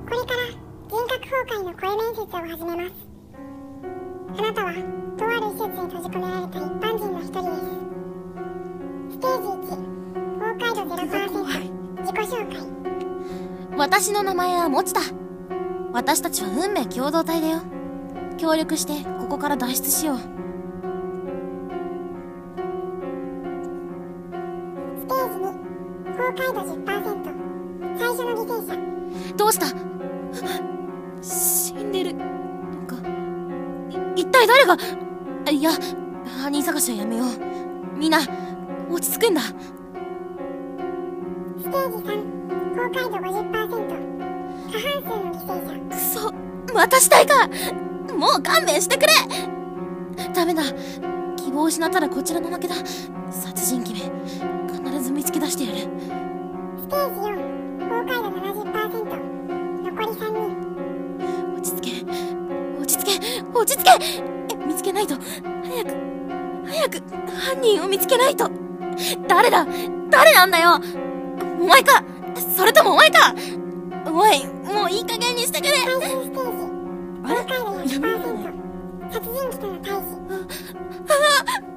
これから人格崩壊の声面接を始めます。あなたはとある施設に閉じ込められた一般人の一人です。ステージ1、崩壊度 0%、自己紹介。 私の名前はもちだ。私たちは運命共同体だよ。協力してここから脱出しよう。 ステージ2、崩壊度 10%、最初の犠牲者。 どうした？死んでるのか。一体誰が。いや、犯人探しはやめよう。みんな落ち着くんだ。 ステージ3、崩壊度 50%、過半数の犠牲者。 くそ、また死体か。もう勘弁してくれ。ダメだ、希望を失ったらこちらの負けだ。殺人鬼め、必ず見つけ出してやる。 ステージ4、崩壊度 70%、残り3人。 落ち着け、落ち着け、落ち着け。見つけないと。早く犯人を見つけないと。誰だ、誰なんだよ。お前か、それともお前か。おい、もういい加減にしてくれ。 最終ステージ、崩壊度 100%、殺人鬼との対峙。